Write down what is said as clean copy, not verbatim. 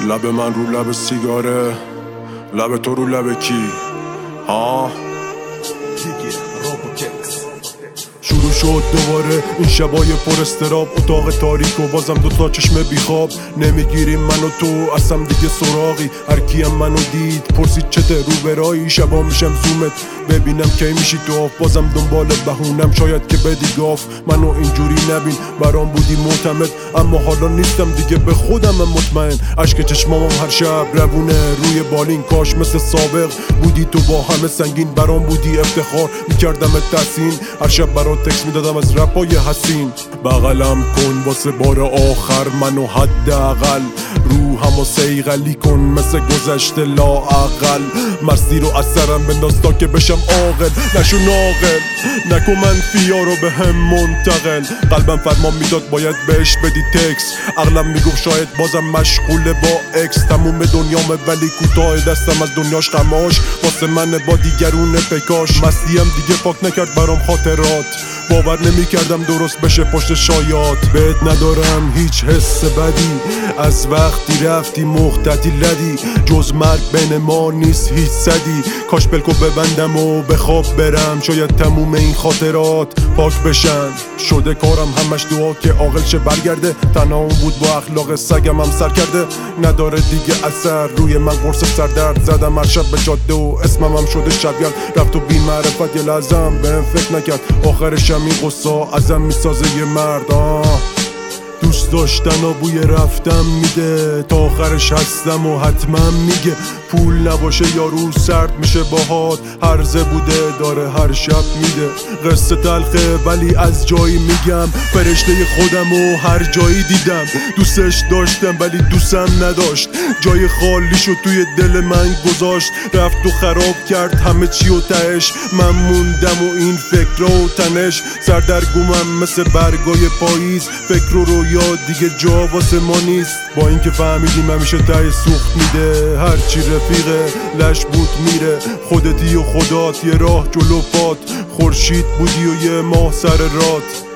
لب من رو لب سیگاره، لب تو رو لب کی؟ ها؟ شروع شد دوباره این شبای پر استراب، اتاق تاریک و بازم دوتا چشم بیخواب. نمیگیریم من و تو اصلا دیگه سراغی، هر کیم منو دید پرسید چته رو برایی. شبا میشم زومت ببینم کی میشی تو آف، بازم دنبال بهونم شاید که بدی گاف. منو اینجوری نبین برام بودی معتمد، اما حالا نیستم دیگه به خودم مطمئن. اشک چشمامم هر شب روونه روی بالین، کاش مثل سابق بودی تو با همه سنگین. برام بودی افتخار میکردم تحسین، هر شب برات تکس میدادم از رپای حسین. بغلم کن واسه بار آخر منو حداقل، روحمو سیغلی کن مثل گذشته لااقل. مستی رو از سرم بنداز تا که بشم عاقل، نشو ناقل نکو منفیا رو به هم منتقل. قلبم فرمان میداد باید بهش بدی تکس، عقلم میگفت شاید بازم مشغوله با اکس. تموم دنیامه ولی کوتاه دستم از دنیاش غماش، واسه من با دیگرون پکاش. مستیم دیگه پاک نکرد برام خاطرات، باور نمی کردم درست بشه پشت شایات. بهت ندارم هیچ حس بدی، از وقتی رفتی مختتی لدی. جز مرگ بین ما نیست هیچ صدی، کاش پلکو ببندم و به خواب برم، شاید تموم این خاطرات پاک بشن. شده کارم همش دعا که عاقل شه برگرده، تنها اون بود با اخلاق سگم هم سر کرده. نداره دیگه اثر روی من قرص سردرد، زدم هر شب به جاده و اسمم هم شده شبیان. رفت و بی معرفت یه لحظم بهم فکر نکرد، آخرش این قصه ازم میسازه یه مرد. دوست داشتن و بوی رفتم میده، تا آخرش هستم و حتما میگه پول نباشه یارو سرد میشه باهات. هرزه بوده داره هر شب میده، قصه تلخه ولی از جایی میگم. فرشته خودم و هر جایی دیدم، دوستش داشتم ولی دوستم نداشت. جای خالیشو توی دل من گذاشت، رفت و خراب کرد همه چی و تهش. من موندم و این فکر و تنش، سردرگمم مثل برگای پاییز. فکر و رویا دیگه جا واسه ما نیست، با اینکه فهمیدیم همیشه ته سوخت میده. هرچی رفیقه لش بود میره، خودتی و خدات یه راه جلو پات. خورشید بودی و یه ماه سر رات.